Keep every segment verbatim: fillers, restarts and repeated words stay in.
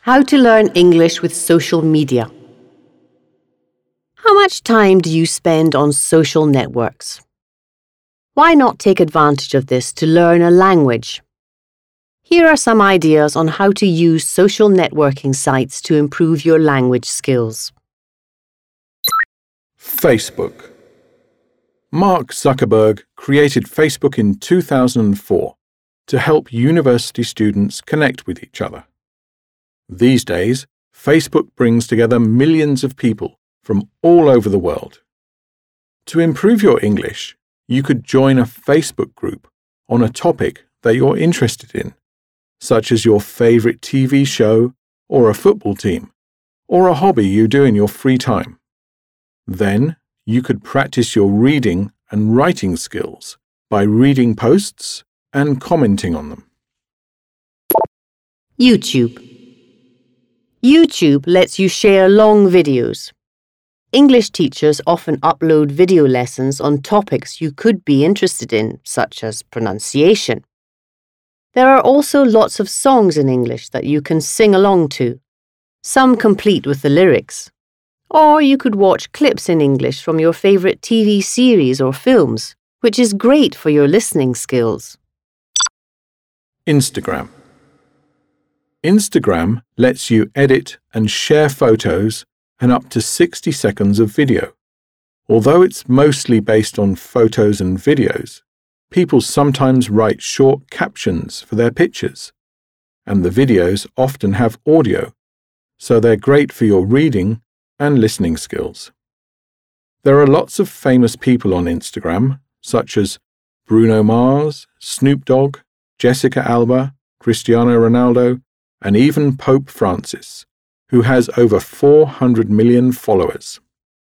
How to learn English with social media. How much time do you spend on social networks? Why not take advantage of this to learn a language? Here are some ideas on how to use social networking sites to improve your language skills. Facebook. Mark Zuckerberg created Facebook in two thousand four to help university students connect with each other. These days, Facebook brings together millions of people from all over the world. To improve your English, you could join a Facebook group on a topic that you're interested in, such as your favorite T V show or a football team, or a hobby you do in your free time. Then, you could practice your reading and writing skills by reading posts and commenting on them. YouTube. YouTube lets you share long videos. English teachers often upload video lessons on topics you could be interested in, such as pronunciation. There are also lots of songs in English that you can sing along to, some complete with the lyrics. Or you could watch clips in English from your favorite T V series or films, which is great for your listening skills. Instagram. Instagram lets you edit and share photos and up to sixty seconds of video. Although it's mostly based on photos and videos, people sometimes write short captions for their pictures, and the videos often have audio, so they're great for your reading and listening skills. There are lots of famous people on Instagram, such as Bruno Mars, Snoop Dogg, Jessica Alba, Cristiano Ronaldo, and even Pope Francis, who has over four hundred million followers.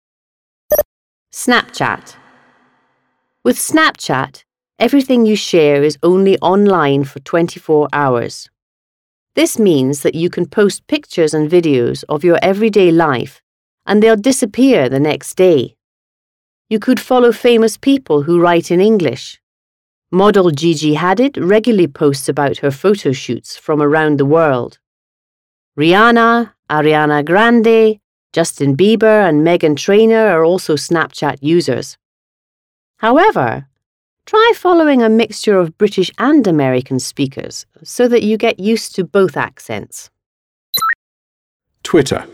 Snapchat. With Snapchat, everything you share is only online for twenty-four hours. This means that you can post pictures and videos of your everyday life, and they'll disappear the next day. You could follow famous people who write in English. Model Gigi Hadid regularly posts about her photo shoots from around the world. Rihanna, Ariana Grande, Justin Bieber and Meghan Trainor are also Snapchat users. However, try following a mixture of British and American speakers so that you get used to both accents. Twitter.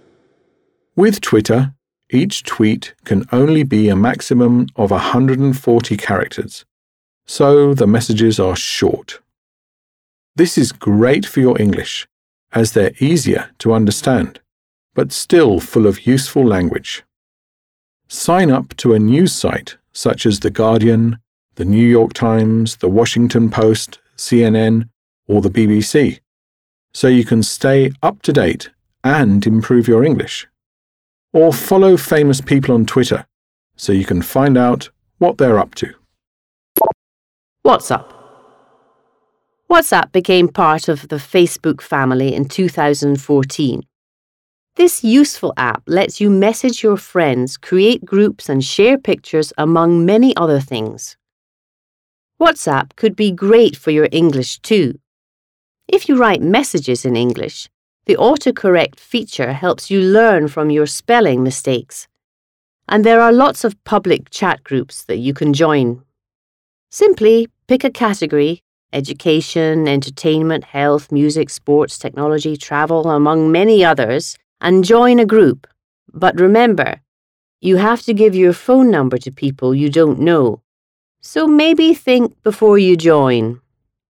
With Twitter, each tweet can only be a maximum of one hundred forty characters, so the messages are short. This is great for your English, as they're easier to understand, but still full of useful language. Sign up to a news site such as The Guardian, The New York Times, The Washington Post, C N N, or the B B C, so you can stay up to date and improve your English. Or follow famous people on Twitter, so you can find out what they're up to. WhatsApp. WhatsApp became part of the Facebook family in two thousand fourteen. This useful app lets you message your friends, create groups and share pictures among many other things. WhatsApp could be great for your English too. If you write messages in English, the autocorrect feature helps you learn from your spelling mistakes. And there are lots of public chat groups that you can join. Simply pick a category: education, entertainment, health, music, sports, technology, travel, among many others, and join a group. But remember, you have to give your phone number to people you don't know. So maybe think before you join.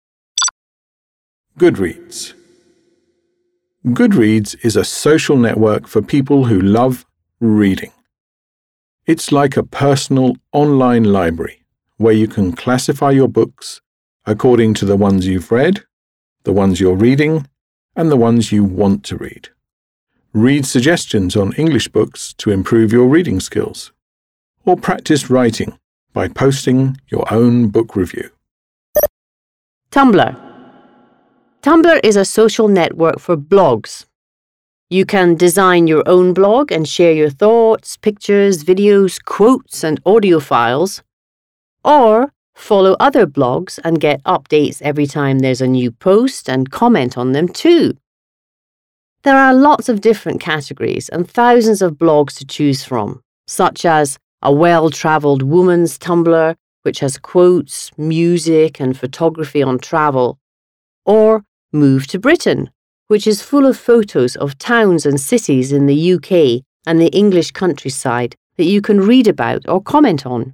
Goodreads. Goodreads is a social network for people who love reading. It's like a personal online library where you can classify your books according to the ones you've read, the ones you're reading, and the ones you want to read. Read suggestions on English books to improve your reading skills, or practice writing by posting your own book review. Tumblr. Tumblr is a social network for blogs. You can design your own blog and share your thoughts, pictures, videos, quotes, and audio files. Or follow other blogs and get updates every time there's a new post and comment on them too. There are lots of different categories and thousands of blogs to choose from, such as A Well-Travelled Woman's Tumblr, which has quotes, music and photography on travel, or Move to Britain, which is full of photos of towns and cities in the U K and the English countryside that you can read about or comment on.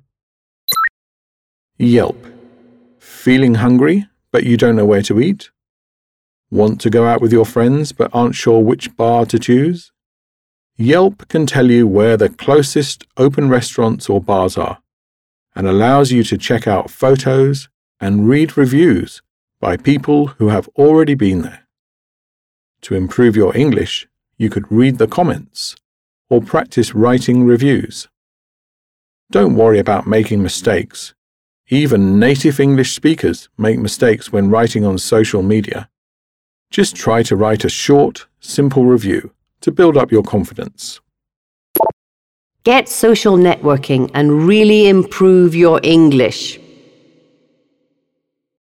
Yelp. Feeling hungry, but you don't know where to eat? Want to go out with your friends, but aren't sure which bar to choose? Yelp can tell you where the closest open restaurants or bars are, and allows you to check out photos and read reviews by people who have already been there. To improve your English, you could read the comments or practice writing reviews. Don't worry about making mistakes. Even native English speakers make mistakes when writing on social media. Just try to write a short, simple review to build up your confidence. Get social networking and really improve your English.